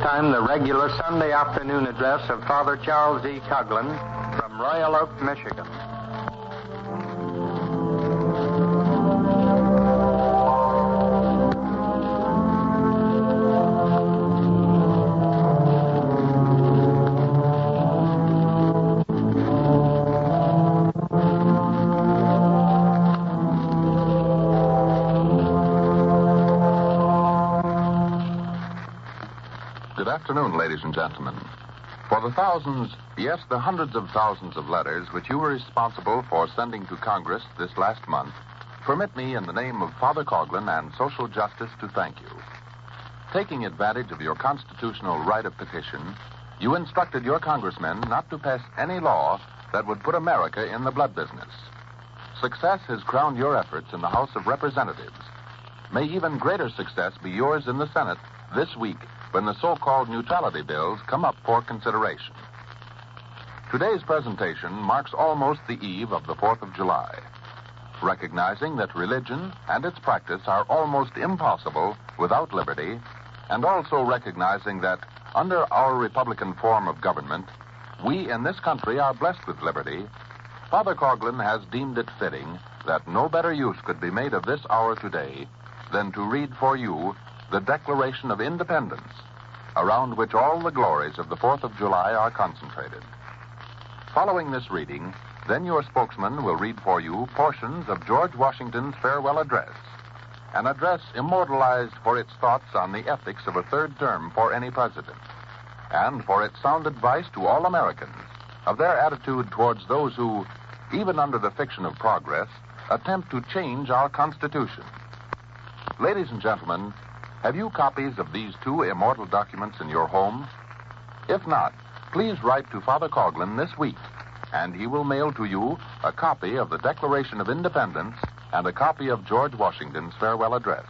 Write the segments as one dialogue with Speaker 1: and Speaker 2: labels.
Speaker 1: time, the regular Sunday afternoon address of Father Charles E. Coughlin from Royal Oak, Michigan.
Speaker 2: Good afternoon, ladies and gentlemen. For the thousands, yes, the hundreds of thousands of letters which you were responsible for sending to Congress this last month, permit me, in the name of Father Coughlin and social justice, to thank you. Taking advantage of your constitutional right of petition, you instructed your congressmen not to pass any law that would put America in the blood business. Success has crowned your efforts in the House of Representatives. May even greater success be yours in the Senate this week, when the so-called neutrality bills come up for consideration. Today's presentation marks almost the eve of the 4th of July. Recognizing that religion and its practice are almost impossible without liberty, and also recognizing that under our Republican form of government, we in this country are blessed with liberty, Father Coughlin has deemed it fitting that no better use could be made of this hour today than to read for you the Declaration of Independence, around which all the glories of the 4th of July are concentrated. Following this reading, then your spokesman will read for you portions of George Washington's farewell address, an address immortalized for its thoughts on the ethics of a third term for any president, and for its sound advice to all Americans of their attitude towards those who, even under the fiction of progress, attempt to change our Constitution. Ladies and gentlemen, have you copies of these two immortal documents in your home? If not, please write to Father Coughlin this week, and he will mail to you a copy of the Declaration of Independence and a copy of George Washington's farewell address.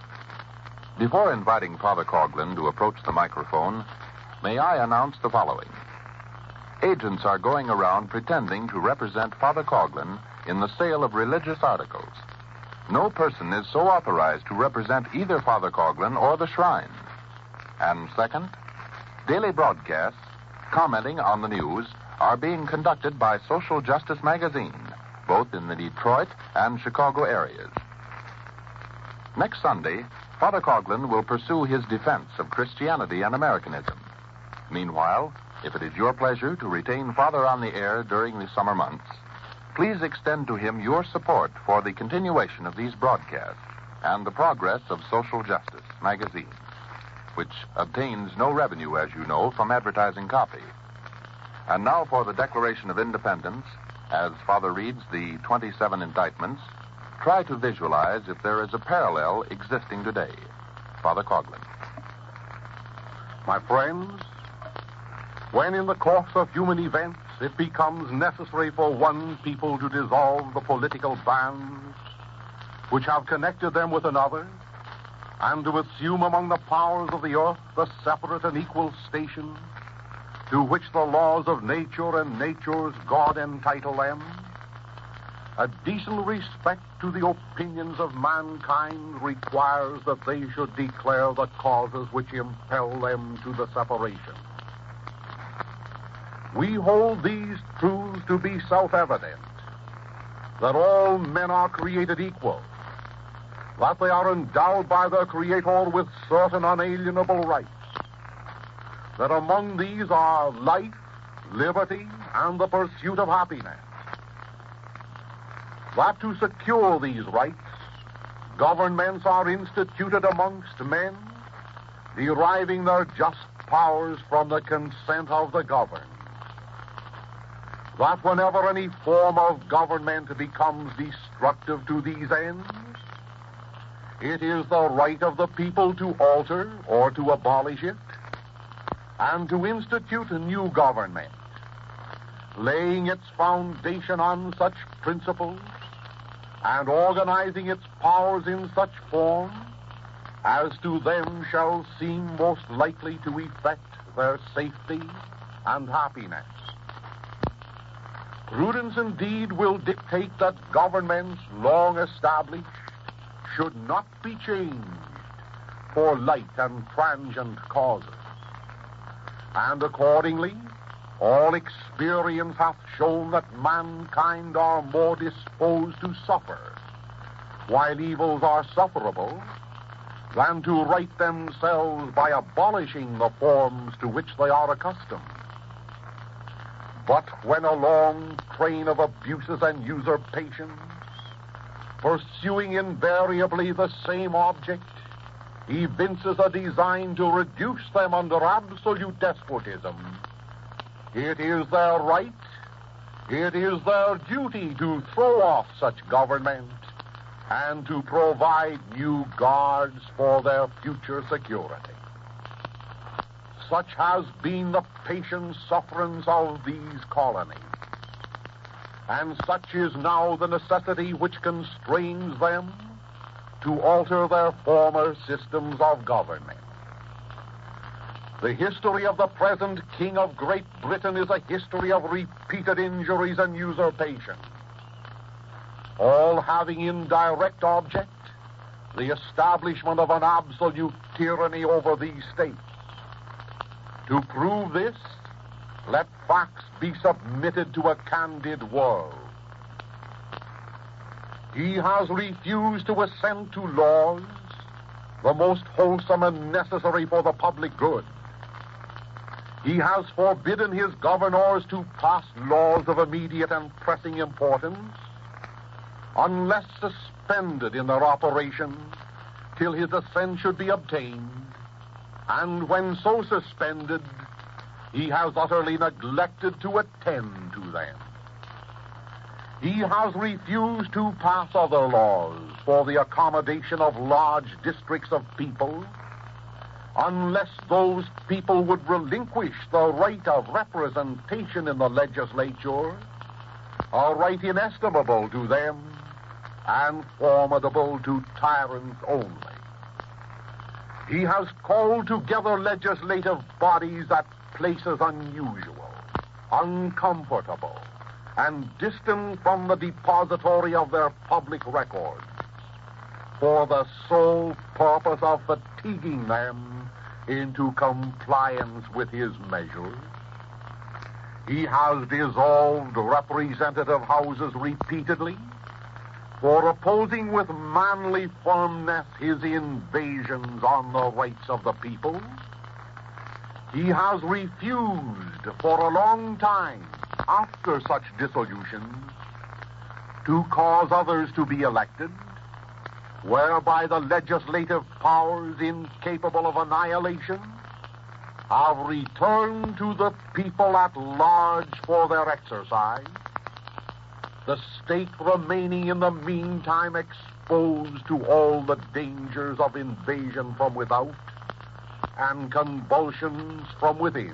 Speaker 2: Before inviting Father Coughlin to approach the microphone, may I announce the following. Agents are going around pretending to represent Father Coughlin in the sale of religious articles. No person is so authorized to represent either Father Coughlin or the shrine. And second, daily broadcasts commenting on the news are being conducted by Social Justice Magazine, both in the Detroit and Chicago areas. Next Sunday, Father Coughlin will pursue his defense of Christianity and Americanism. Meanwhile, if it is your pleasure to retain Father on the air during the summer months, please extend to him your support for the continuation of these broadcasts and the progress of Social Justice Magazine, which obtains no revenue, as you know, from advertising copy. And now for the Declaration of Independence. As Father reads the 27 indictments, try to visualize if there is a parallel existing today. Father Coughlin.
Speaker 3: My friends, when in the course of human events it becomes necessary for one people to dissolve the political bands which have connected them with another, and to assume among the powers of the earth the separate and equal station to which the laws of nature and nature's God entitle them, a decent respect to the opinions of mankind requires that they should declare the causes which impel them to the separation. We hold these truths to be self-evident, that all men are created equal, that they are endowed by their Creator with certain unalienable rights, that among these are life, liberty, and the pursuit of happiness, that to secure these rights, governments are instituted amongst men, deriving their just powers from the consent of the governed, that whenever any form of government becomes destructive to these ends, it is the right of the people to alter or to abolish it, and to institute a new government, laying its foundation on such principles and organizing its powers in such form as to them shall seem most likely to effect their safety and happiness. Prudence indeed will dictate that governments long established should not be changed for light and transient causes. And accordingly, all experience hath shown that mankind are more disposed to suffer, while evils are sufferable, than to right themselves by abolishing the forms to which they are accustomed. But when a long train of abuses and usurpations, pursuing invariably the same object, evinces a design to reduce them under absolute despotism, it is their right, it is their duty to throw off such government and to provide new guards for their future security. Such has been the patient sufferance of these colonies, and such is now the necessity which constrains them to alter their former systems of government. The history of the present King of Great Britain is a history of repeated injuries and usurpation, all having in direct object the establishment of an absolute tyranny over these states. To prove this, let facts be submitted to a candid world. He has refused to assent to laws, the most wholesome and necessary for the public good. He has forbidden his governors to pass laws of immediate and pressing importance, unless suspended in their operation till his assent should be obtained, and when so suspended, he has utterly neglected to attend to them. He has refused to pass other laws for the accommodation of large districts of people, unless those people would relinquish the right of representation in the legislature, a right inestimable to them and formidable to tyrants only. He has called together legislative bodies at places unusual, uncomfortable, and distant from the depository of their public records, for the sole purpose of fatiguing them into compliance with his measures. He has dissolved representative houses repeatedly for opposing with manly firmness his invasions on the rights of the people. He has refused for a long time, after such dissolutions, to cause others to be elected, whereby the legislative powers incapable of annihilation have returned to the people at large for their exercise, the state remaining in the meantime exposed to all the dangers of invasion from without and convulsions from within.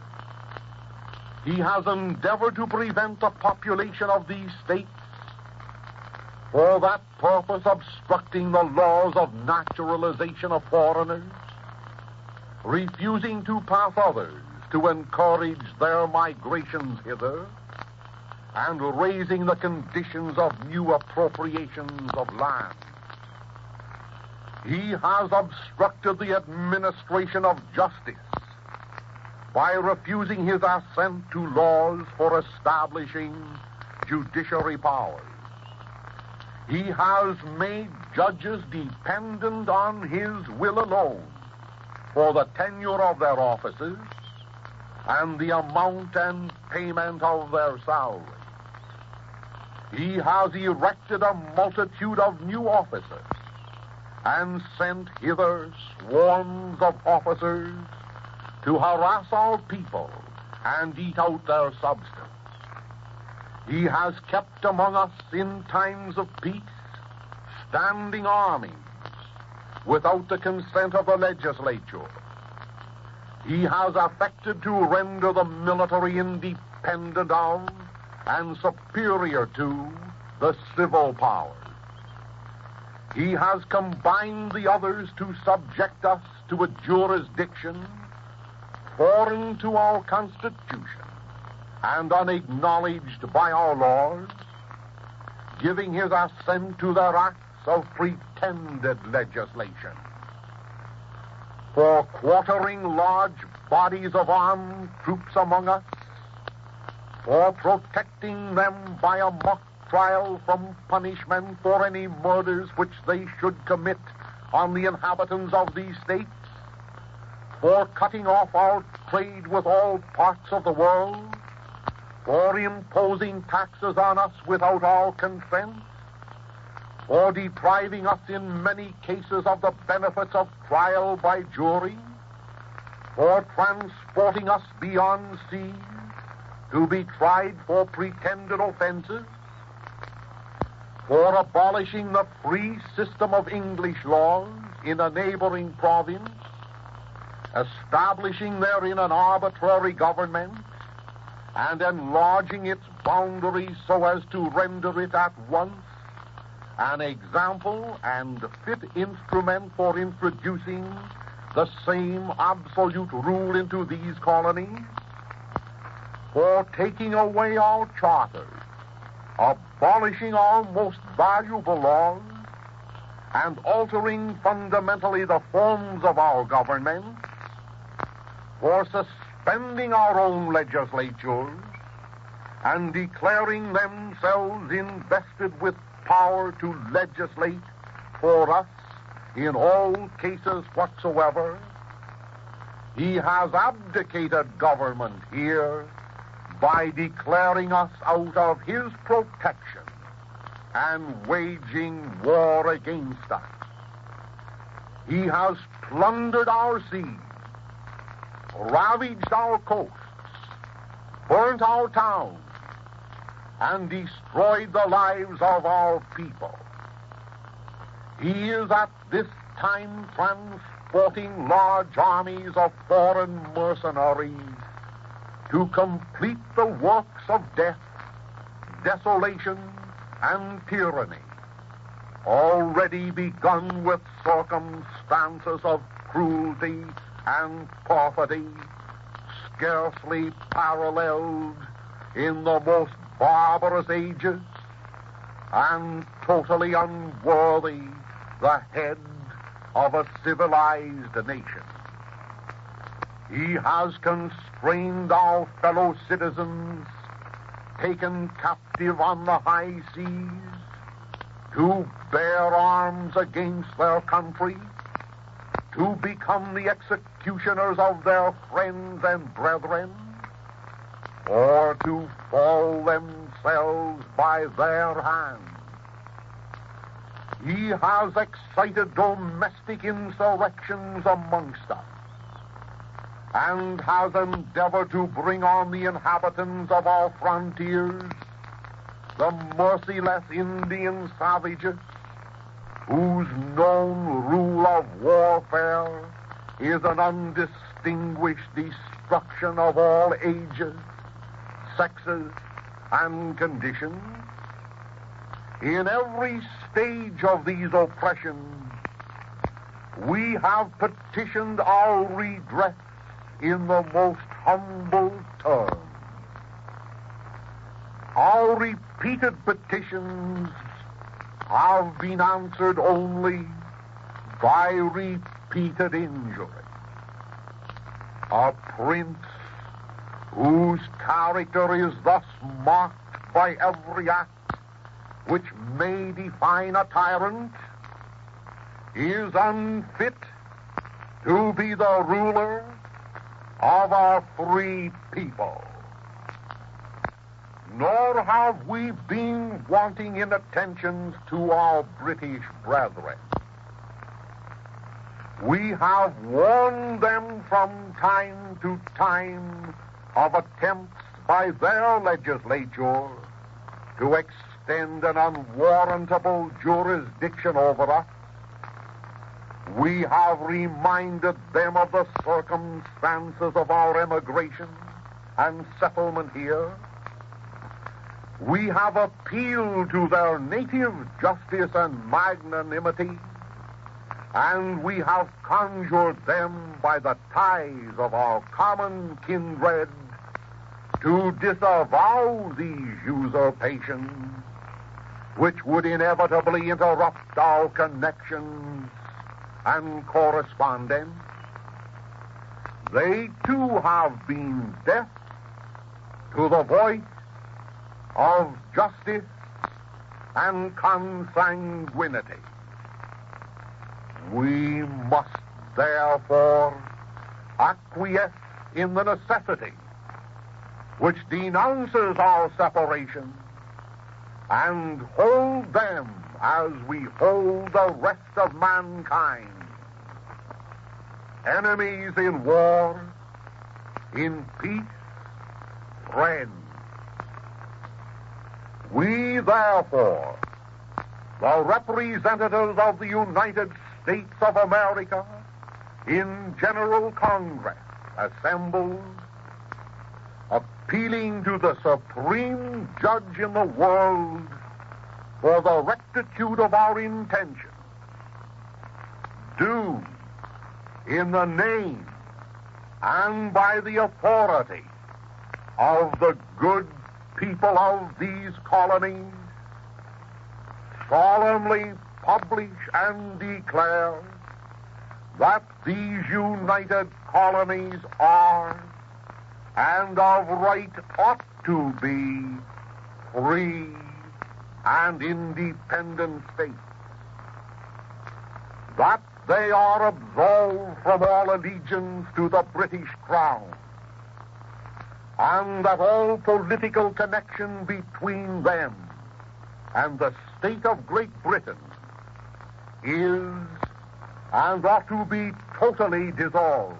Speaker 3: He has endeavored to prevent the population of these states, for that purpose obstructing the laws of naturalization of foreigners, refusing to pass others to encourage their migrations hither, and raising the conditions of new appropriations of land. He has obstructed the administration of justice by refusing his assent to laws for establishing judiciary powers. He has made judges dependent on his will alone for the tenure of their offices and the amount and payment of their salaries. He has erected a multitude of new officers and sent hither swarms of officers to harass our people and eat out their substance. He has kept among us in times of peace standing armies without the consent of the legislature. He has affected to render the military independent of and superior to the civil powers. He has combined the others to subject us to a jurisdiction foreign to our Constitution and unacknowledged by our laws, giving his assent to their acts of pretended legislation. For quartering large bodies of armed troops among us, for protecting them by a mock trial from punishment for any murders which they should commit on the inhabitants of these states, for cutting off our trade with all parts of the world, for imposing taxes on us without our consent, for depriving us in many cases of the benefits of trial by jury, for transporting us beyond seas to be tried for pretended offenses, for abolishing the free system of English laws in a neighboring province, establishing therein an arbitrary government, and enlarging its boundaries so as to render it at once an example and fit instrument for introducing the same absolute rule into these colonies, for taking away our charters, abolishing our most valuable laws, and altering fundamentally the forms of our government, for suspending our own legislatures and declaring themselves invested with power to legislate for us in all cases whatsoever. He has abdicated government here by declaring us out of his protection and waging war against us. He has plundered our seas, ravaged our coasts, burnt our towns, and destroyed the lives of our people. He is at this time transporting large armies of foreign mercenaries to complete the works of death, desolation, and tyranny, already begun with circumstances of cruelty and perfidy, scarcely paralleled in the most barbarous ages, and totally unworthy the head of a civilized nation. He has constrained our fellow citizens, taken captive on the high seas, to bear arms against their country, to become the executioners of their friends and brethren, or to fall themselves by their hands. He has excited domestic insurrections amongst us, and has endeavored to bring on the inhabitants of our frontiers the merciless Indian savages, whose known rule of warfare is an undistinguished destruction of all ages, sexes, and conditions. In every stage of these oppressions, we have petitioned our redress in the most humble terms. Our repeated petitions have been answered only by repeated injury. A prince whose character is thus marked by every act which may define a tyrant is unfit to be the ruler of our free people. Nor have we been wanting in attentions to our British brethren. We have warned them from time to time of attempts by their legislature to extend an unwarrantable jurisdiction over us. We have reminded them of the circumstances of our emigration and settlement here. We have appealed to their native justice and magnanimity, and we have conjured them by the ties of our common kindred to disavow these usurpations, which would inevitably interrupt our connections and correspondence. they too have been deaf to the voice of justice and consanguinity. We must therefore acquiesce in the necessity which denounces our separation and hold them as we hold the rest of mankind. Enemies in war, in peace, friends. We, therefore, the representatives of the United States of America, in General Congress, assembled, appealing to the supreme judge in the world for the rectitude of our intention, do, in the name and by the authority of the good people of these colonies, solemnly publish and declare that these united colonies are, and of right ought to be, free and independent states. That they are absolved from all allegiance to the British Crown, and that all political connection between them and the state of Great Britain is and ought to be totally dissolved,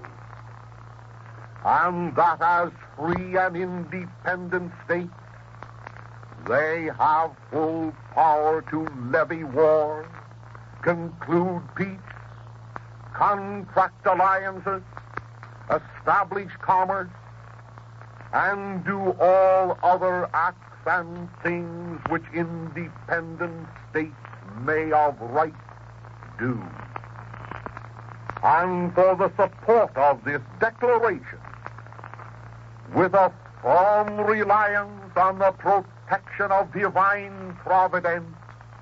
Speaker 3: and that as free and independent states they have full power to levy war, conclude peace, contract alliances, establish commerce, and do all other acts and things which independent states may of right do. And for the support of this declaration, with a firm reliance on the protection of divine providence,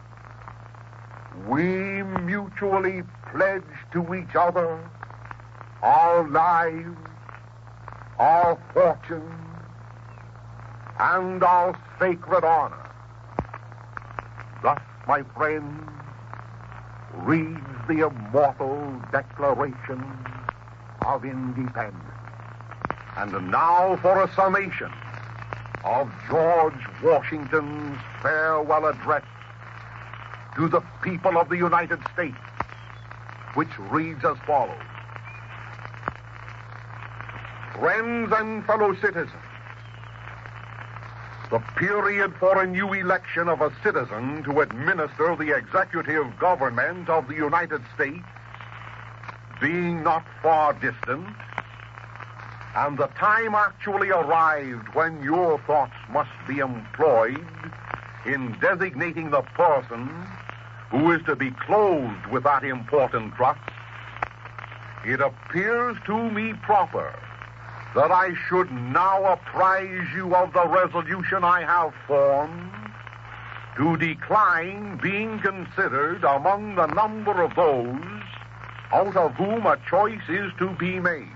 Speaker 3: we mutually pledge to each other our lives, our fortunes, and our sacred honor. Thus, my friends, reads the immortal Declaration of Independence. And now for a summation of George Washington's farewell address to the people of the United States, which reads as follows. Friends and fellow citizens, the period for a new election of a citizen to administer the executive government of the United States being not far distant, and the time actually arrived when your thoughts must be employed in designating the person who is to be clothed with that important trust, it appears to me proper that I should now apprise you of the resolution I have formed to decline being considered among the number of those out of whom a choice is to be made.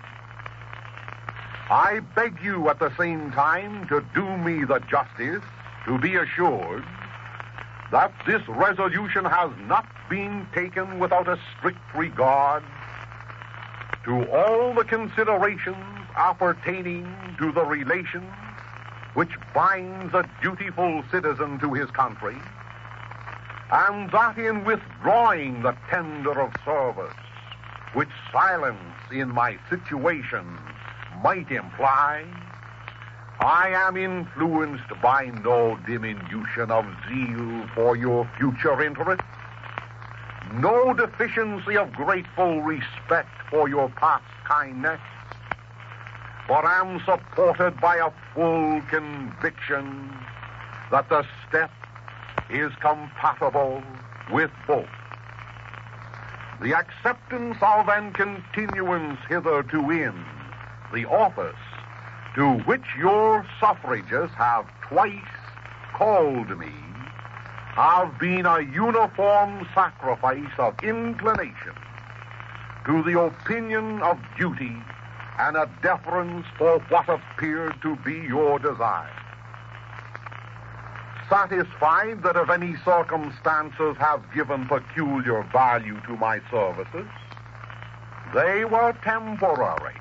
Speaker 3: I beg you at the same time to do me the justice to be assured that this resolution has not been taken without a strict regard to all the considerations appertaining to the relation which binds a dutiful citizen to his country, and that in withdrawing the tender of service which silence in my situation might imply, I am influenced by no diminution of zeal for your future interests, no deficiency of grateful respect for your past kindness, but am supported by a full conviction that the step is compatible with both. The acceptance of and continuance hitherto in the office to which your suffrages have twice called me have been a uniform sacrifice of inclination to the opinion of duty and a deference for what appeared to be your desire. Satisfied that if any circumstances have given peculiar value to my services, they were temporary.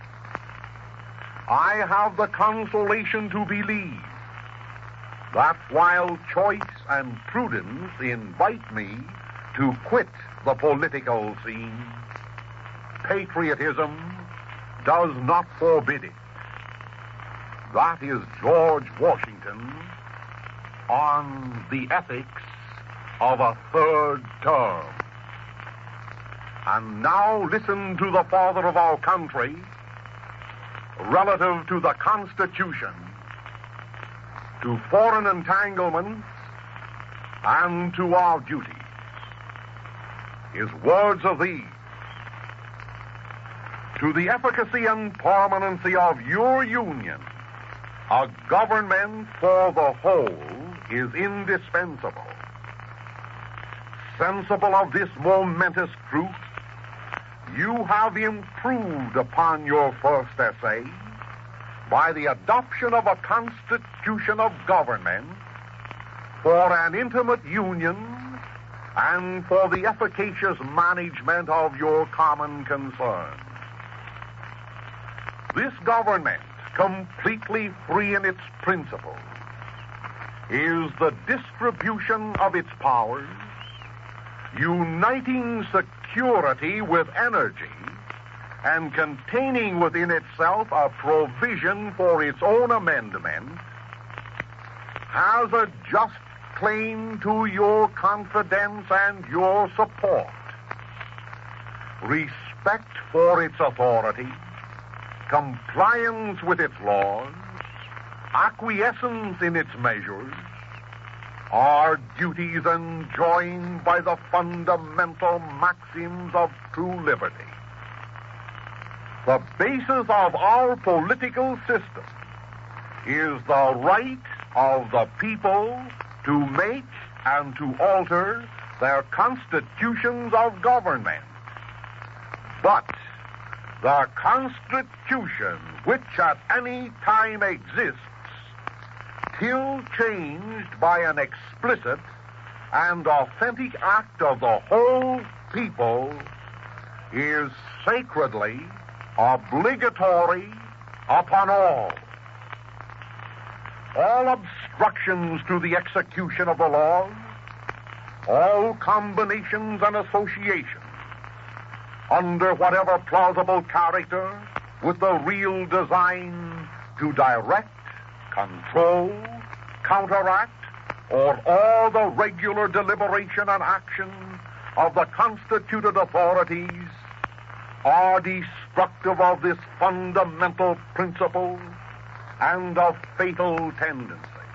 Speaker 3: I have the consolation to believe that while choice and prudence invite me to quit the political scene, patriotism does not forbid it. That is George Washington on the ethics of a third term. And now listen to the father of our country relative to the Constitution, to foreign entanglements, and to our duties. His words are these: to the efficacy and permanency of your union, a government for the whole is indispensable. Sensible of this momentous truth, you have improved upon your first essay by the adoption of a constitution of government for an intimate union and for the efficacious management of your common concerns. This government, completely free in its principles, is the distribution of its powers, uniting security with energy, and containing within itself a provision for its own amendment, has a just claim to your confidence and your support. Respect for its authority, compliance with its laws, acquiescence in its measures, are duties enjoined by the fundamental maxims of true liberty. The basis of our political system is the right of the people to make and to alter their constitutions of government. But the Constitution which at any time exists, till changed by an explicit and authentic act of the whole people, is sacredly obligatory upon all. All obstructions to the execution of the laws, all combinations and associations, under whatever plausible character, with the real design to direct, control, counteract, or all the regular deliberation and action of the constituted authorities, are destructive of this fundamental principle and of fatal tendency.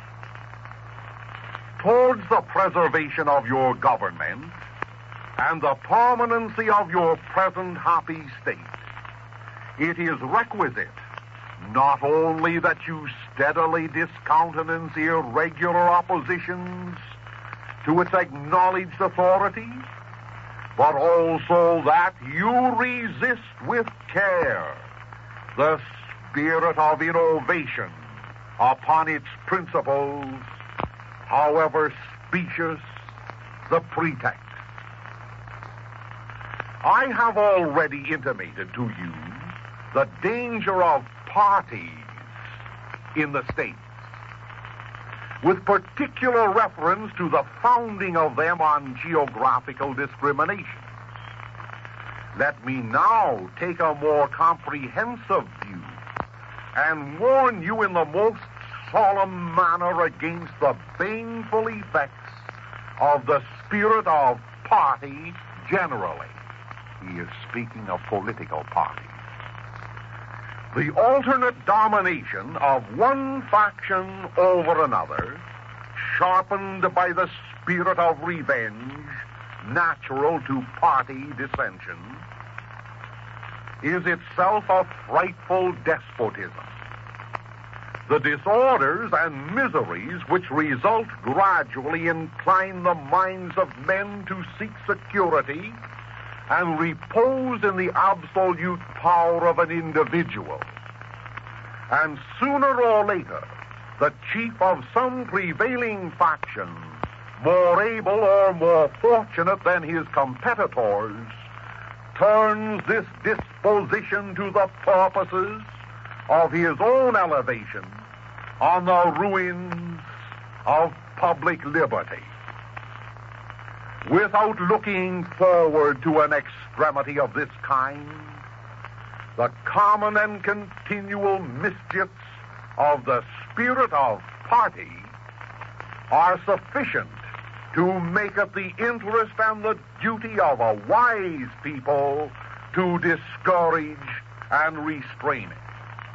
Speaker 3: Towards the preservation of your government and the permanency of your present happy state, it is requisite not only that you steadily discountenance irregular oppositions to its acknowledged authority, but also that you resist with care the spirit of innovation upon its principles, however specious the pretext. I have already intimated to you the danger of parties in the states, with particular reference to the founding of them on geographical discrimination. Let me now take a more comprehensive view and warn you in the most solemn manner against the baneful effects of the spirit of party generally. He is speaking of political parties. The alternate domination of one faction over another, sharpened by the spirit of revenge natural to party dissension, is itself a frightful despotism. The disorders and miseries which result gradually incline the minds of men to seek security and repose in the absolute power of an individual. And sooner or later, the chief of some prevailing faction, more able or more fortunate than his competitors, turns this disposition to the purposes of his own elevation on the ruins of public liberty. Without looking forward to an extremity of this kind, the common and continual mischiefs of the spirit of party are sufficient to make it the interest and the duty of a wise people to discourage and restrain it.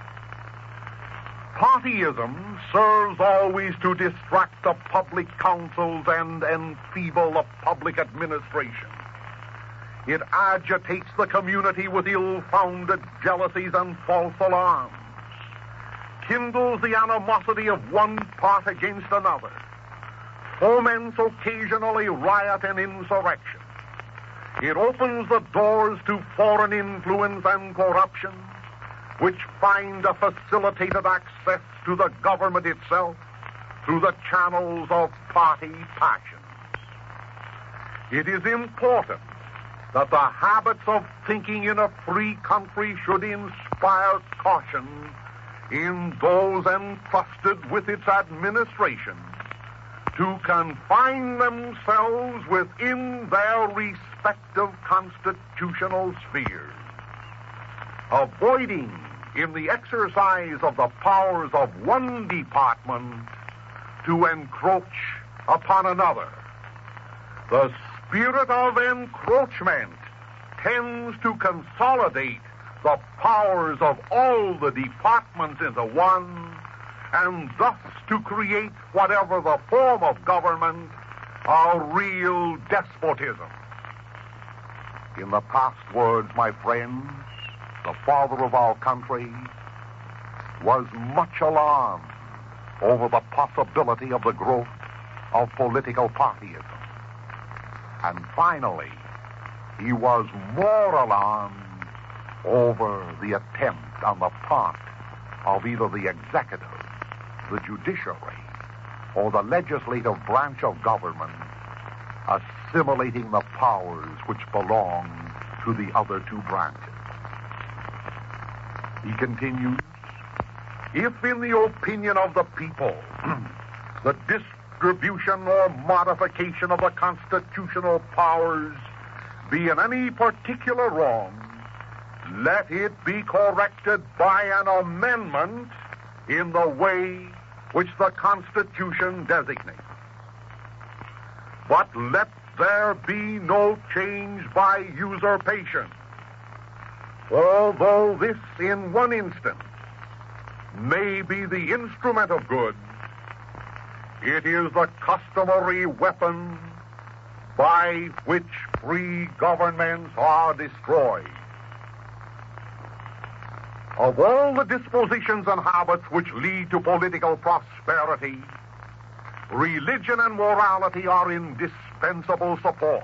Speaker 3: Partyism serves always to distract the public councils and enfeeble the public administration. It agitates the community with ill-founded jealousies and false alarms, kindles the animosity of one part against another, foments occasionally riot and insurrection. It opens the doors to foreign influence and corruption, which find a facilitated access to the government itself through the channels of party passions. It is important that the habits of thinking in a free country should inspire caution in those entrusted with its administration to confine themselves within their respective constitutional spheres, avoiding in the exercise of the powers of one department to encroach upon another. The spirit of encroachment tends to consolidate the powers of all the departments into one, and thus to create whatever the form of government, a real despotism. In the past words, my friends, the father of our country was much alarmed over the possibility of the growth of political partyism. And finally, he was more alarmed over the attempt on the part of either the executive, the judiciary, or the legislative branch of government assimilating the powers which belong to the other two branches. He continues, if in the opinion of the people, the distribution or modification of the constitutional powers be in any particular wrong, let it be corrected by an amendment in the way which the Constitution designates. But let there be no change by usurpation. Although this, in one instance, may be the instrument of good, it is the customary weapon by which free governments are destroyed. Of all the dispositions and habits which lead to political prosperity, religion and morality are indispensable support.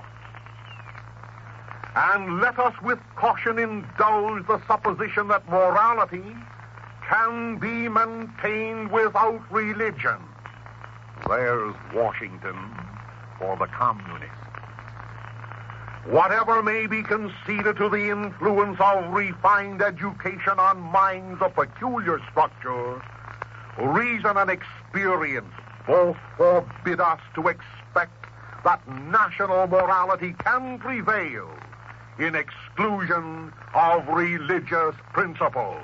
Speaker 3: And let us with caution indulge the supposition that morality can be maintained without religion. There's Washington for the communists. Whatever may be conceded to the influence of refined education on minds of peculiar structure, reason and experience both forbid us to expect that national morality can prevail in exclusion of religious principles.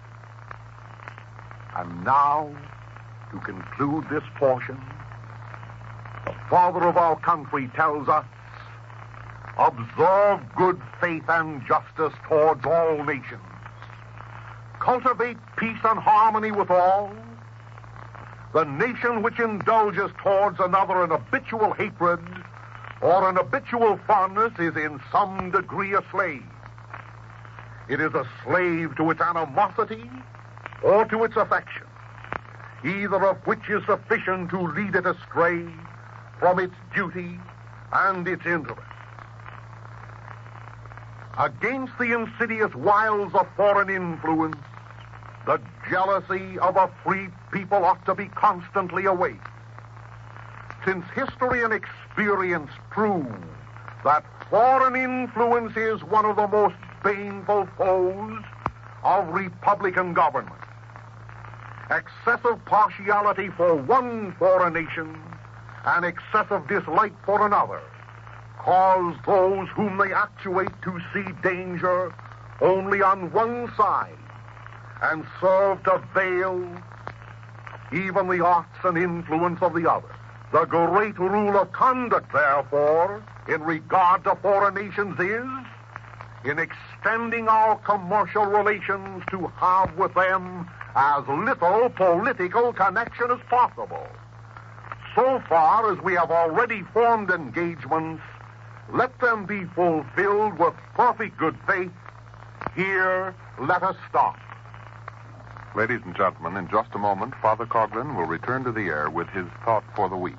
Speaker 3: And now, to conclude this portion, the father of our country tells us, observe good faith and justice towards all nations. Cultivate peace and harmony with all. The nation which indulges towards another an habitual hatred or an habitual fondness is in some degree a slave. It is a slave to its animosity or to its affection, either of which is sufficient to lead it astray from its duty and its interest. Against the insidious wiles of foreign influence, the jealousy of a free people ought to be constantly awake. Since history and experience prove that foreign influence is one of the most baneful foes of republican government. Excessive partiality for one foreign nation and excessive dislike for another cause those whom they actuate to see danger only on one side and serve to veil even the arts and influence of the other. The great rule of conduct, therefore, in regard to foreign nations is in extending our commercial relations to have with them as little political connection as possible. So far as we have already formed engagements, let them be fulfilled with perfect good faith. Here, let us stop.
Speaker 2: Ladies and gentlemen, in just a moment, Father Coughlin will return to the air with his thought for the week.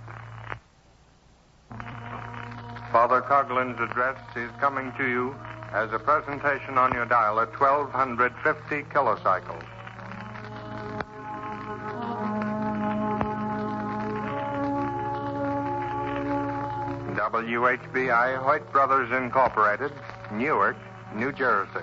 Speaker 1: Father Coughlin's address is coming to you as a presentation on your dial at 1250 kilocycles. WHBI Hoyt Brothers Incorporated, Newark, New Jersey.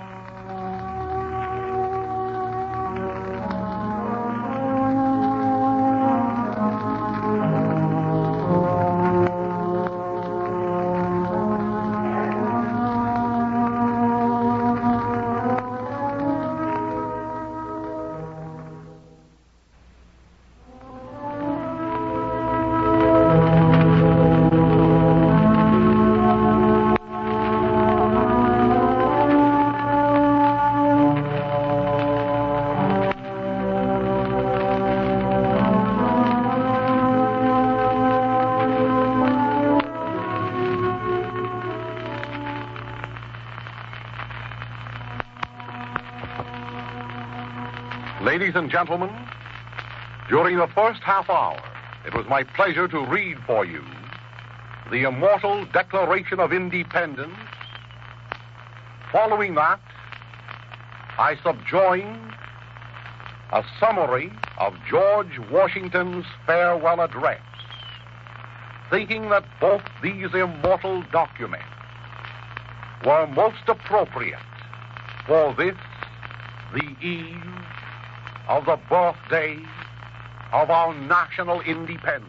Speaker 3: Ladies and gentlemen, during the first half hour, it was my pleasure to read for you the immortal Declaration of Independence. Following that, I subjoined a summary of George Washington's farewell address, thinking that both these immortal documents were most appropriate for this, the eve of the birthday of our national independence.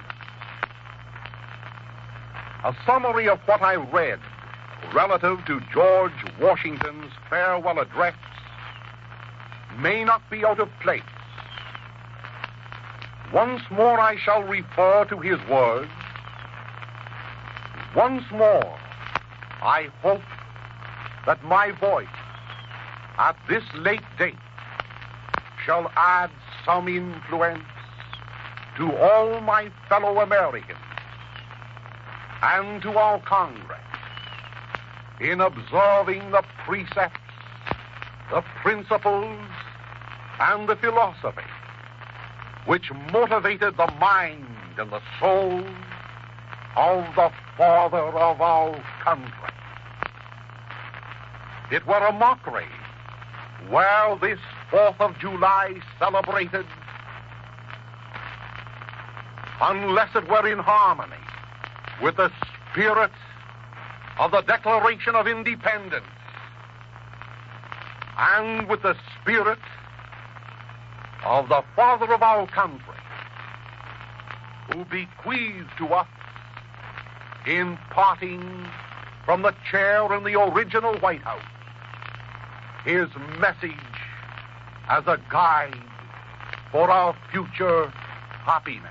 Speaker 3: A summary of what I read relative to George Washington's farewell address may not be out of place. Once more I shall refer to his words. Once more, I hope that my voice at this late date shall add some influence to all my fellow Americans and to our Congress in observing the precepts, the principles, and the philosophy which motivated the mind and the soul of the father of our country. It were a mockery were this 4th of July celebrated unless it were in harmony with the spirit of the Declaration of Independence and with the spirit of the father of our country, who bequeathed to us, in parting from the chair in the original White House, his message as a guide for our future happiness.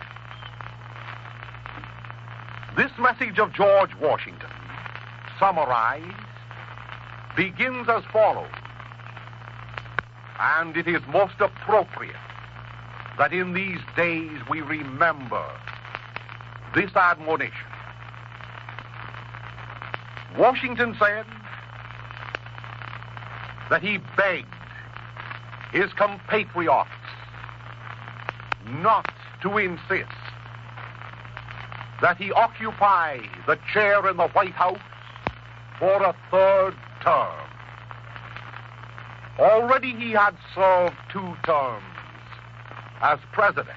Speaker 3: This message of George Washington, summarized, begins as follows, and it is most appropriate that in these days we remember this admonition. Washington said that he begged his compatriots not to insist that he occupy the chair in the White House for a third term. Already he had served 2 terms as president.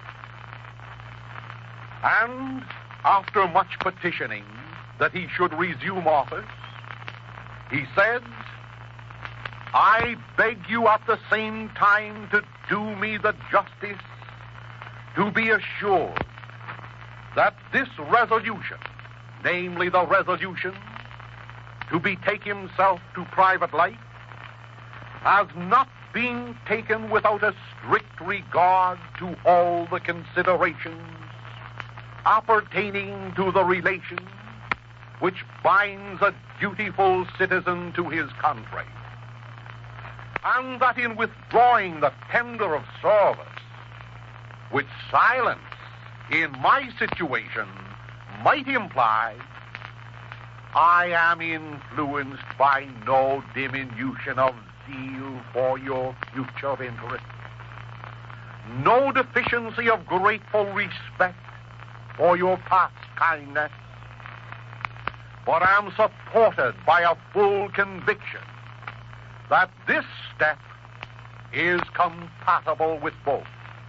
Speaker 3: And after much petitioning that he should resume office, he said, "I beg you at the same time to do me the justice to be assured that this resolution, namely the resolution to betake himself to private life, has not been taken without a strict regard to all the considerations appertaining to the relation which binds a dutiful citizen to his country, and that in withdrawing the tender of service, which silence in my situation might imply, I am influenced by no diminution of zeal for your future interest, no deficiency of grateful respect for your past kindness, but am supported by a full conviction that this step is compatible with both.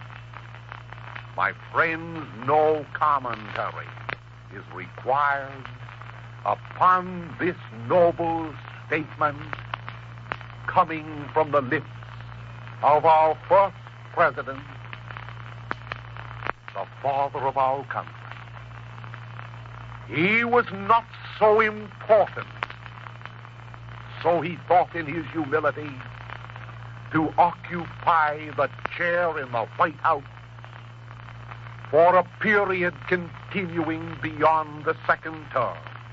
Speaker 3: My friends, no commentary is required upon this noble statement coming from the lips of our first president, the father of our country. He was not so important, so he thought in his humility, to occupy the chair in the White House for a period continuing beyond the 2nd term.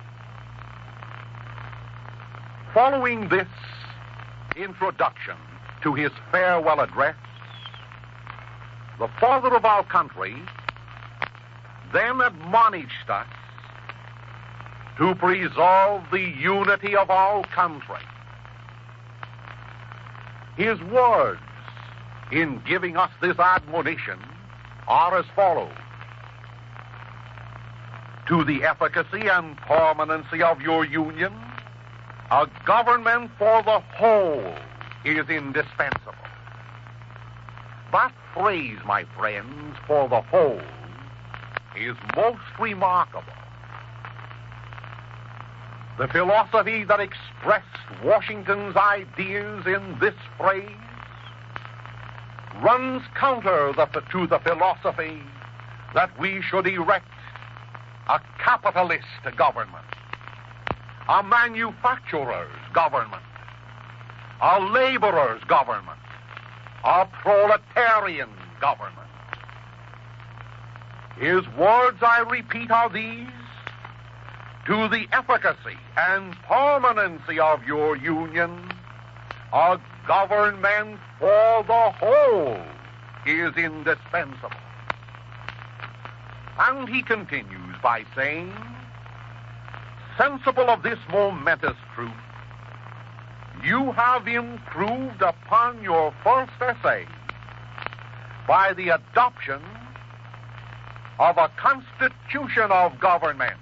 Speaker 3: Following this introduction to his farewell address, the father of our country then admonished us to preserve the unity of our country. His words in giving us this admonition are as follows: "To the efficacy and permanency of your union, a government for the whole is indispensable." That phrase, my friends, for the whole, is most remarkable. The philosophy that expressed Washington's ideas in this phrase runs counter to the philosophy that we should erect a capitalist government, a manufacturer's government, a laborer's government, a proletarian government. His words, I repeat, are these: "To the efficacy and permanency of your union, a government for the whole is indispensable." And he continues by saying, "Sensible of this momentous truth, you have improved upon your first essay by the adoption of a constitution of government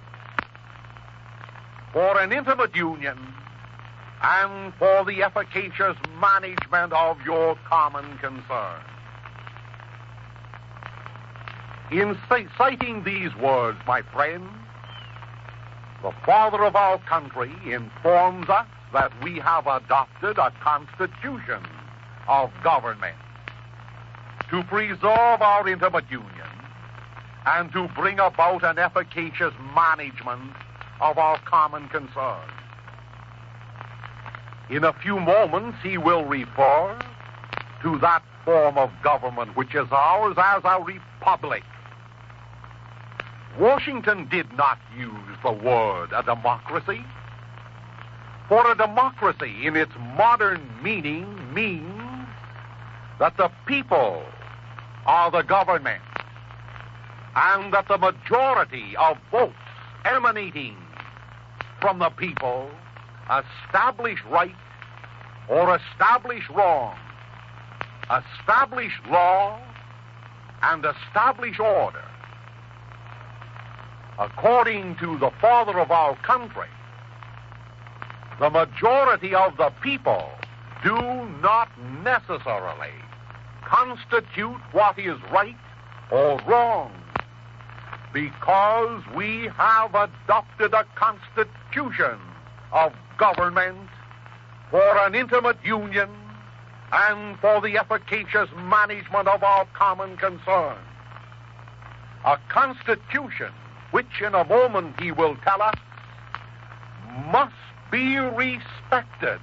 Speaker 3: for an intimate union and for the efficacious management of your common concern." In citing these words, my friends, the father of our country informs us that we have adopted a constitution of government to preserve our intimate union and to bring about an efficacious management of our common concern. In a few moments, he will refer to that form of government which is ours as a republic. Washington did not use the word a democracy, for a democracy in its modern meaning means that the people are the government and that the majority of votes emanating from the people establish right or establish wrong, establish law, and establish order. According to the father of our country, the majority of the people do not necessarily constitute what is right or wrong, because we have adopted a constitution of government for an intimate union and for the efficacious management of our common concerns. A constitution which in a moment, he will tell us, must be respected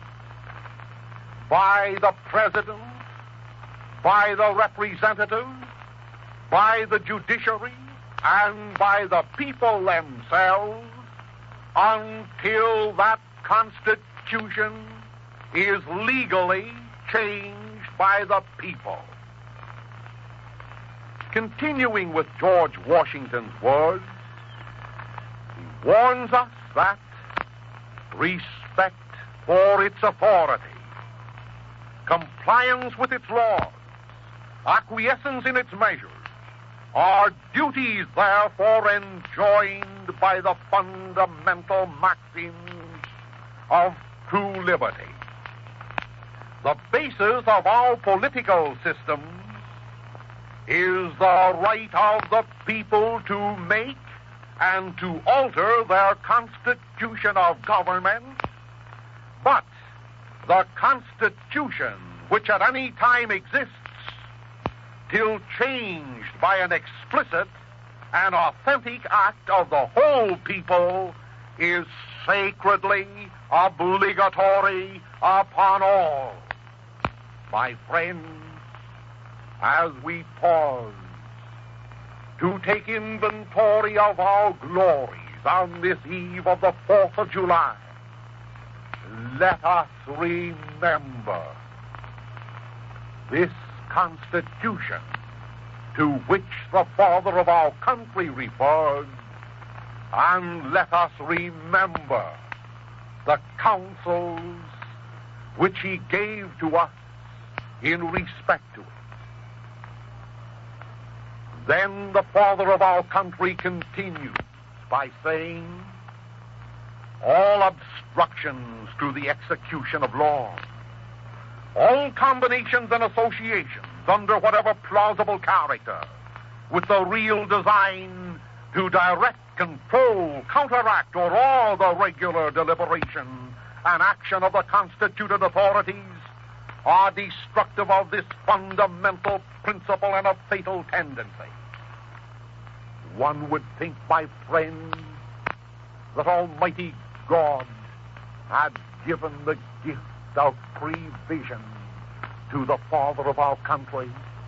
Speaker 3: by the president, by the representative, by the judiciary, and by the people themselves until that constitution is legally changed by the people. Continuing with George Washington's words, he warns us that respect for its authority, compliance with its laws, acquiescence in its measures, are duties therefore enjoined by the fundamental maxims of true liberty. The basis of our political system is the right of the people to make and to alter their constitution of government, but the constitution which at any time exists till changed by an explicit and authentic act of the whole people is sacredly obligatory upon all. My friends, as we pause to take inventory of our glories on this eve of the 4th of July, let us remember this Constitution to which the father of our country referred, and let us remember the counsels which he gave to us in respect to it. Then the father of our country continues by saying, all obstructions to the execution of law, all combinations and associations under whatever plausible character, with the real design to direct, control, counteract, or awe the regular deliberation and action of the constituted authorities, are destructive of this fundamental principle and a fatal tendency. One would think, my friends, that Almighty God had given the gift of prevision to the father of our country.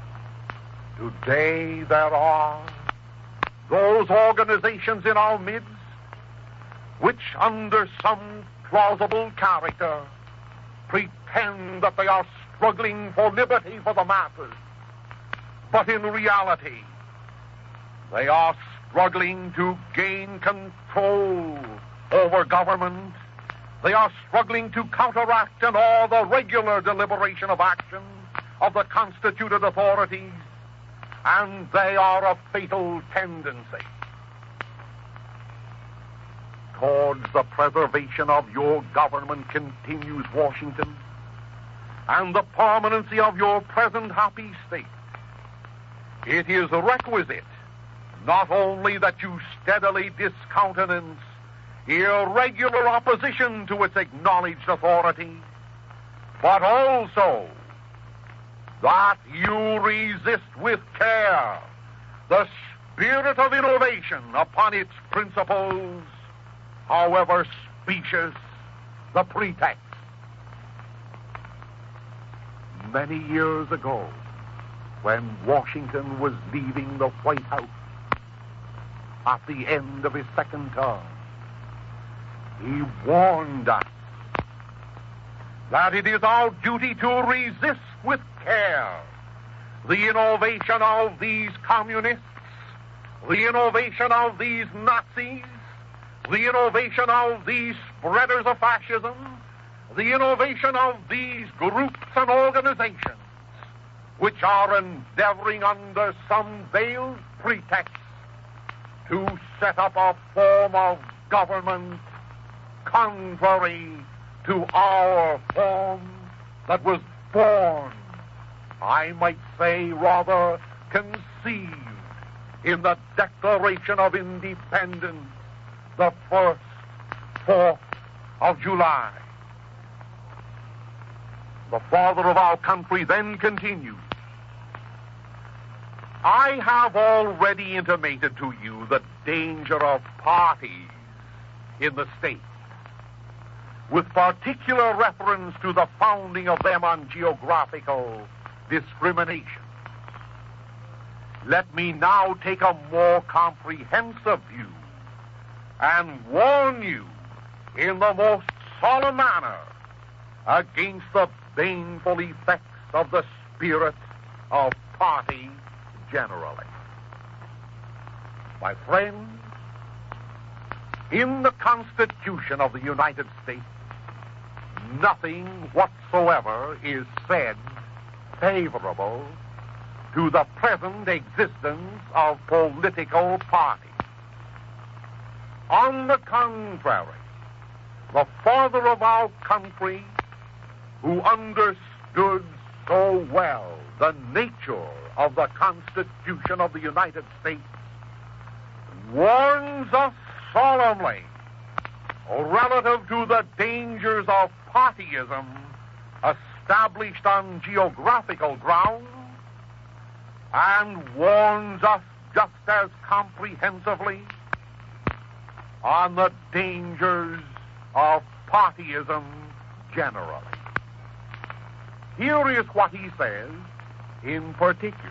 Speaker 3: Today there are those organizations in our midst which, under some plausible character, pretend that they are struggling for liberty for the masses, but in reality they are struggling to gain control over government. They are struggling to counteract and awe the regular deliberation of action of the constituted authorities, and they are a fatal tendency. Towards the preservation of your government, continues Washington, and the permanency of your present happy state, it is requisite not only that you steadily discountenance irregular opposition to its acknowledged authority, but also that you resist with care the spirit of innovation upon its principles, however specious the pretext. Many years ago, when Washington was leaving the White House at the end of his second term, he warned us that it is our duty to resist with care the innovation of these communists, the innovation of these Nazis, the innovation of these spreaders of fascism, the innovation of these groups and organizations which are endeavoring under some veiled pretext to set up a form of government contrary to our form that was born, I might say rather conceived, in the Declaration of Independence, the 4th of July. The father of our country then continued, I have already intimated to you the danger of parties in the state, with particular reference to the founding of them on geographical discrimination. Let me now take a more comprehensive view and warn you in the most solemn manner against the baneful effects of the spirit of party generally. My friends, in the Constitution of the United States, nothing whatsoever is said favorable to the present existence of political parties. On the contrary, the father of our country, who understood so well the nature of the Constitution of the United States, warns us solemnly relative to the dangers of partyism established on geographical grounds, and warns us just as comprehensively on the dangers of partyism generally. Here is what he says in particular.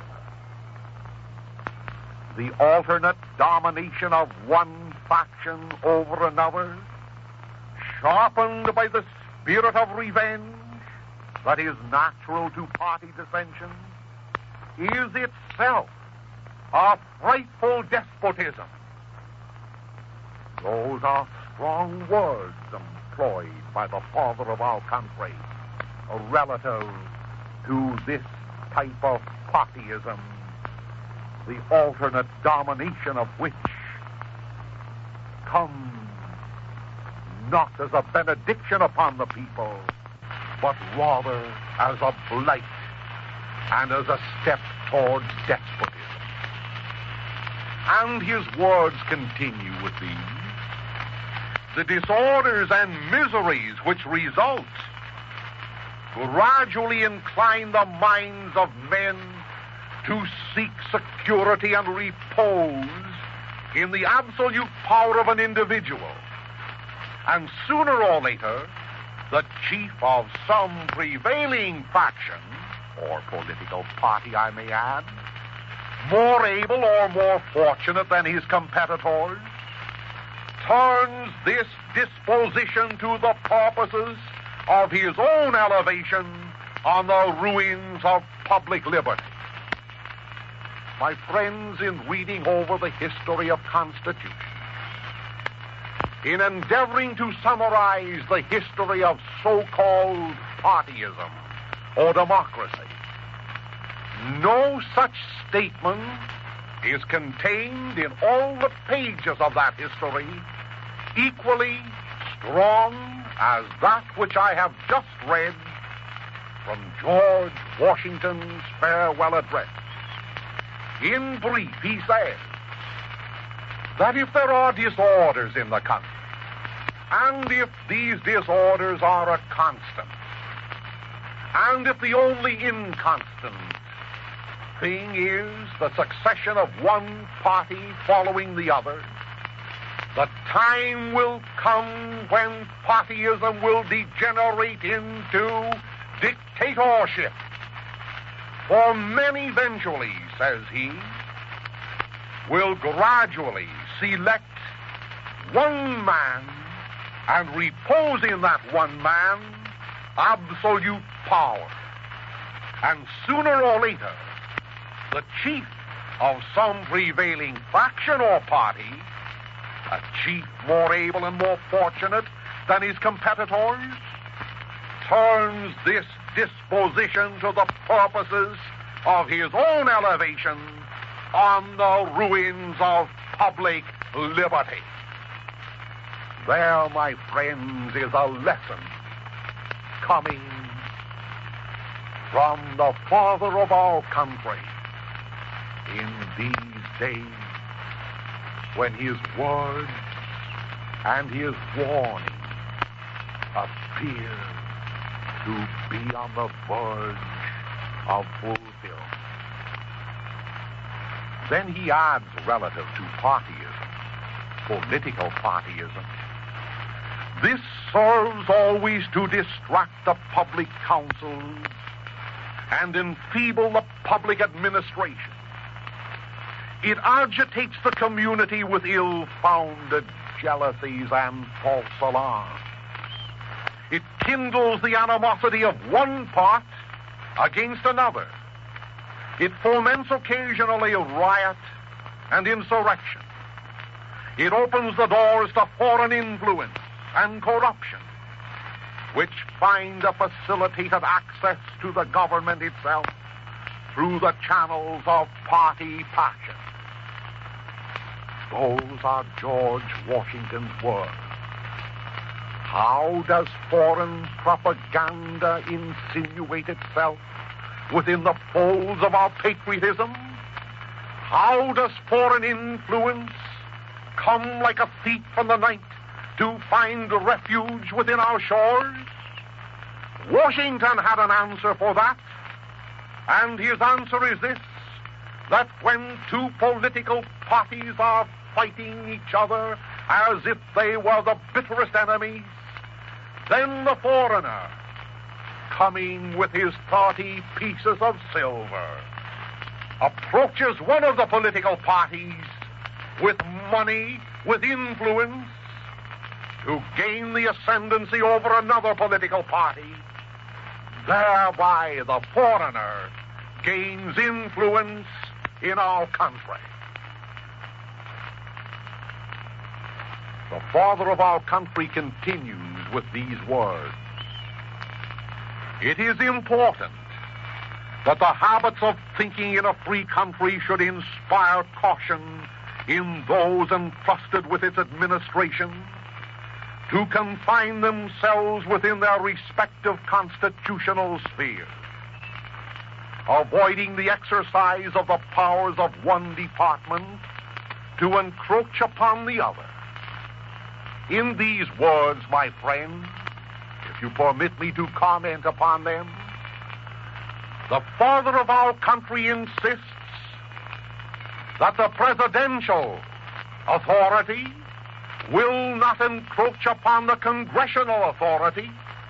Speaker 3: The alternate domination of one faction over another, sharpened by the spirit of revenge that is natural to party dissension, is itself a frightful despotism. Those are strong words employed by the father of our country relative to this type of partyism, the alternate domination of which comes not as a benediction upon the people, but rather as a blight and as a step towards despotism. And his words continue with these. The disorders and miseries which result gradually incline the minds of men to seek security and repose in the absolute power of an individual. And sooner or later, the chief of some prevailing faction, or political party, I may add, more able or more fortunate than his competitors, turns this disposition to the purposes of his own elevation on the ruins of public liberty. My friends, in reading over the history of Constitution, in endeavoring to summarize the history of so-called partyism or democracy, no such statement is contained in all the pages of that history equally strong as that which I have just read from George Washington's farewell address. In brief, he says that if there are disorders in the country, and if these disorders are a constant, and if the only inconstant thing is the succession of one party following the other, the time will come when partyism will degenerate into dictatorship. For men eventually, says he, will gradually select one man and repose in that one man absolute power. And sooner or later, the chief of some prevailing faction or party, a chief more able and more fortunate than his competitors, turns this disposition to the purposes of his own elevation on the ruins of public liberty. There, my friends, is a lesson coming from the Father of our country in these days when his words and his warning appear to be on the verge of fulfillment. Then he adds, relative to partyism, political partyism, this serves always to distract the public councils and enfeeble the public administration. It agitates the community with ill-founded jealousies and false alarms. It kindles the animosity of one part against another. It foments occasionally riot and insurrection. It opens the doors to foreign influence and corruption, which find a facilitated access to the government itself through the channels of party passion. Those are George Washington's words. How does foreign propaganda insinuate itself within the folds of our patriotism? How does foreign influence come like a thief in the night to find refuge within our shores? Washington had an answer for that, and his answer is this, that when two political parties are fighting each other as if they were the bitterest enemies, then the foreigner, coming with his 30 pieces of silver, approaches one of the political parties with money, with influence, to gain the ascendancy over another political party. Thereby the foreigner gains influence in our country. The father of our country continues with these words. It is important that the habits of thinking in a free country should inspire caution in those entrusted with its administration to confine themselves within their respective constitutional spheres, avoiding the exercise of the powers of one department to encroach upon the other. In these words, my friends, if you permit me to comment upon them, the father of our country insists that the presidential authority will not encroach upon the congressional authority,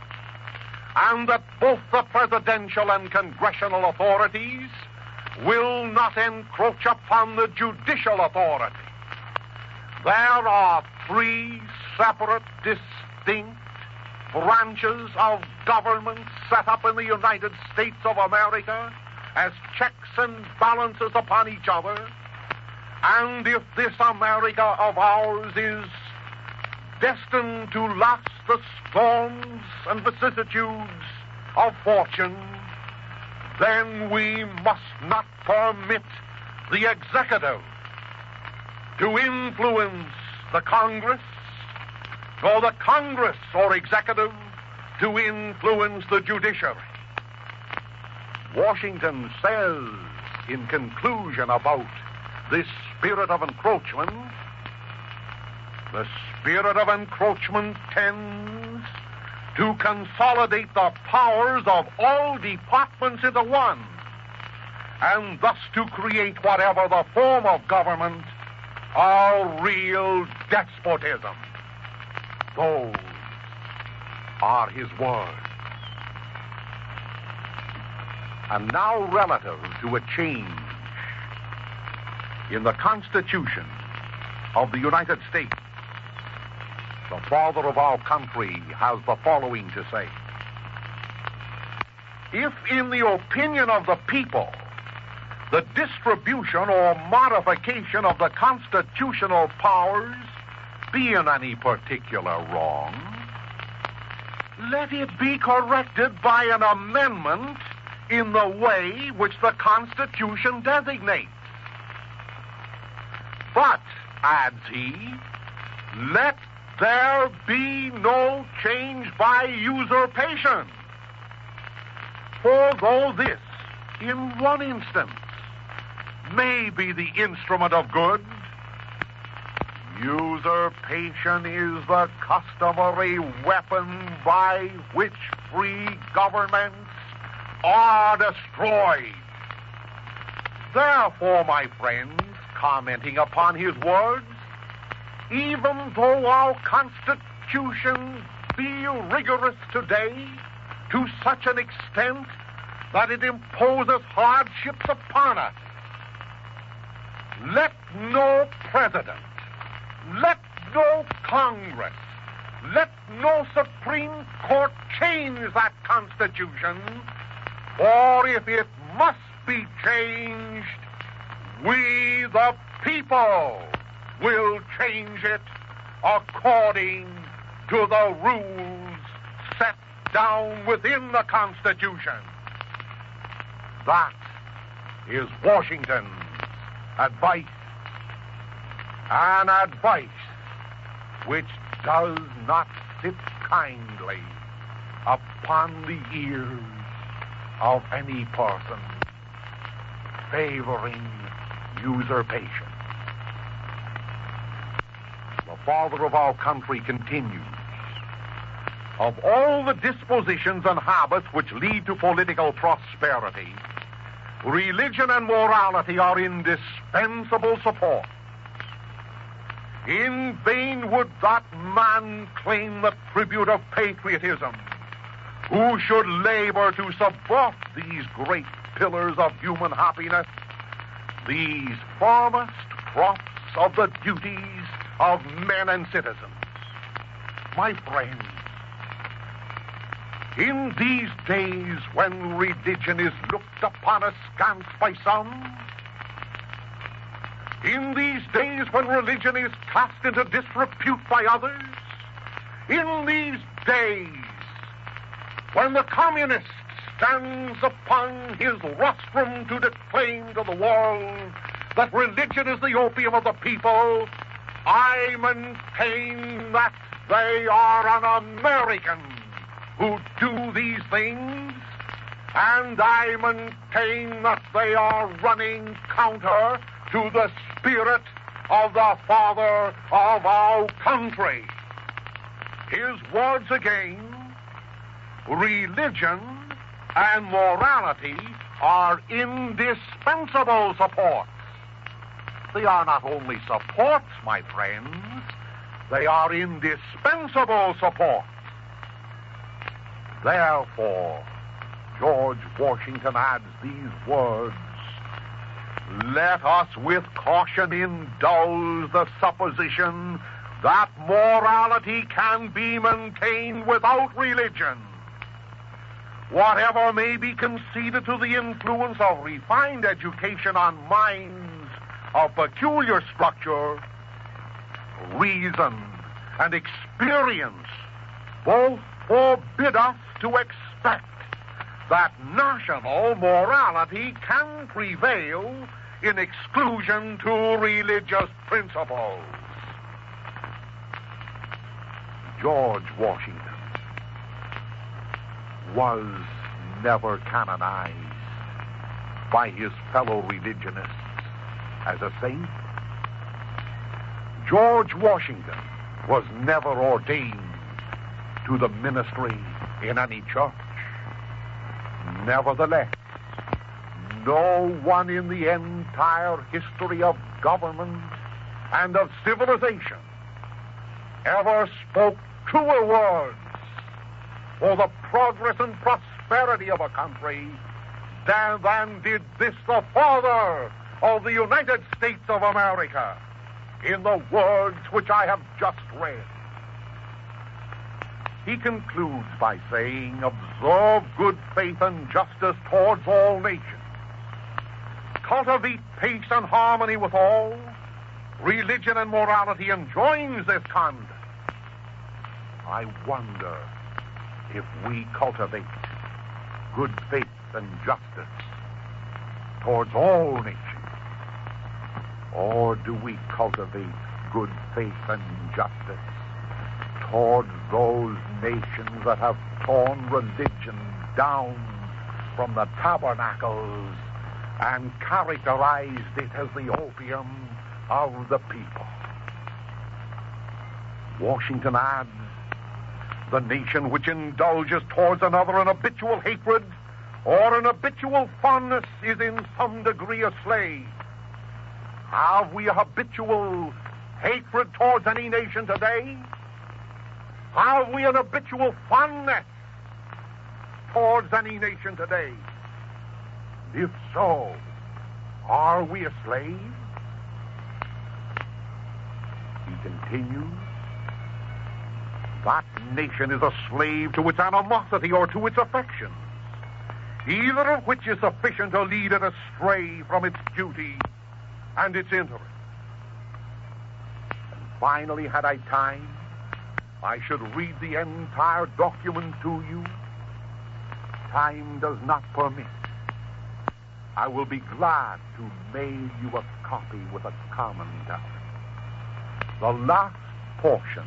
Speaker 3: and that both the presidential and congressional authorities will not encroach upon the judicial authority. There are three separate, distinct branches of government set up in the United States of America as checks and balances upon each other. And if this America of ours is destined to last the storms and vicissitudes of fortune, then we must not permit the executive to influence the Congress, nor the Congress or executive to influence the judiciary. Washington says in conclusion about this spirit of encroachment, the spirit of encroachment tends to consolidate the powers of all departments into one, and thus to create whatever the form of government, a real despotism. Those are his words. And now relative to a change in the Constitution of the United States, the father of our country has the following to say. If, in the opinion of the people, the distribution or modification of the constitutional powers be in any particular wrong, let it be corrected by an amendment in the way which the Constitution designates. But, adds he, let there be no change by usurpation. For though this, in one instance, may be the instrument of good, usurpation is the customary weapon by which free governments are destroyed. Therefore, my friends, commenting upon his words, even though our Constitution be rigorous today to such an extent that it imposes hardships upon us, let no president, let no Congress, let no Supreme Court change that Constitution, for if it must be changed, we the people will change it according to the rules set down within the Constitution. That is Washington's advice, an advice which does not sit kindly upon the ears of any person favoring usurpation. The father of our country continues, of all the dispositions and habits which lead to political prosperity, religion and morality are indispensable support. In vain would that man claim the tribute of patriotism who should labor to support these great pillars of human happiness, these firmest props of the duties of men and citizens. My friends, in these days when religion is looked upon askance by some, in these days when religion is cast into disrepute by others, in these days when the communist stands upon his rostrum to declaim to the world that religion is the opium of the people, I maintain that they are an American who do these things, and I maintain that they are running counter to the spirit of the father of our country. His words again, religion and morality are indispensable supports. They are not only supports, my friends, they are indispensable supports. Therefore, George Washington adds these words, let us with caution indulge the supposition that morality can be maintained without religion. Whatever may be conceded to the influence of refined education on minds of peculiar structure, reason and experience both forbid us to expect that national morality can prevail in exclusion to religious principles. George Washington was never canonized by his fellow religionists as a saint. George Washington was never ordained to the ministry in any church. Nevertheless, no one in the entire history of government and of civilization ever spoke truer words for the progress and prosperity of a country than did this, the father of the United States of America, in the words which I have just read. He concludes by saying, observe good faith and justice towards all nations. Cultivate peace and harmony with all. Religion and morality enjoins this conduct. I wonder if we cultivate good faith and justice towards all nations, or do we cultivate good faith and justice towards those nations that have torn religion down from the tabernacles and characterized it as the opium of the people. Washington adds, the nation which indulges towards another an habitual hatred or an habitual fondness is in some degree a slave. Have we a habitual hatred towards any nation today? Have we an habitual fondness towards any nation today? If so, are we a slave? He continues, that nation is a slave to its animosity or to its affections, either of which is sufficient to lead it astray from its duty and its interest. And finally, had I time, I should read the entire document to you. Time does not permit. I will be glad to mail you a copy with a commentary. The last portion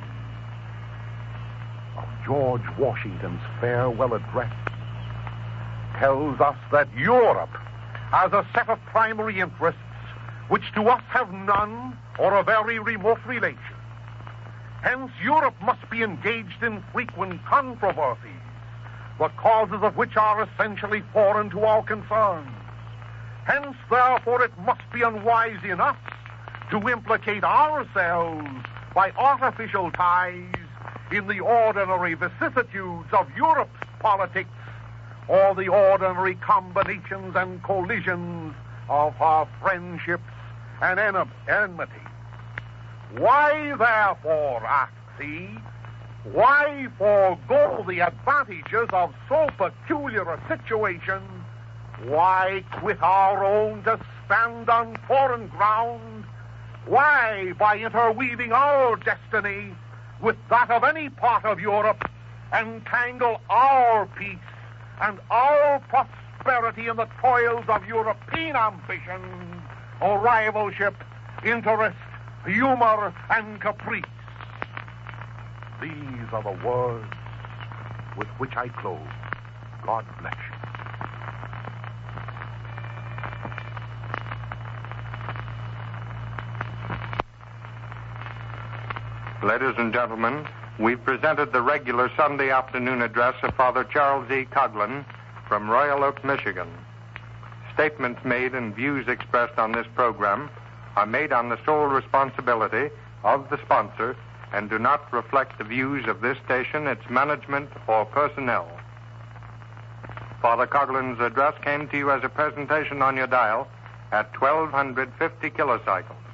Speaker 3: of George Washington's farewell address tells us that Europe has a set of primary interests which to us have none or a very remote relation. Hence, Europe must be engaged in frequent controversies, the causes of which are essentially foreign to our concerns. Hence, therefore, it must be unwise in us to implicate ourselves by artificial ties in the ordinary vicissitudes of Europe's politics or the ordinary combinations and collisions of her friendships and enmity. Why, therefore, asks he, why forego the advantages of so peculiar a situation? Why quit our own to stand on foreign ground? Why, by interweaving our destiny with that of any part of Europe, entangle our peace and our prosperity in the toils of European ambition, or rivalship, interest, humor, and caprice? These are the words with which I close. God bless you.
Speaker 1: Ladies and gentlemen, we've presented the regular Sunday afternoon address of Father Charles E. Coughlin from Royal Oak, Michigan. Statements made and views expressed on this program are made on the sole responsibility of the sponsor and do not reflect the views of this station, its management, or personnel. Father Coughlin's address came to you as a presentation on your dial at 1250 kilocycles.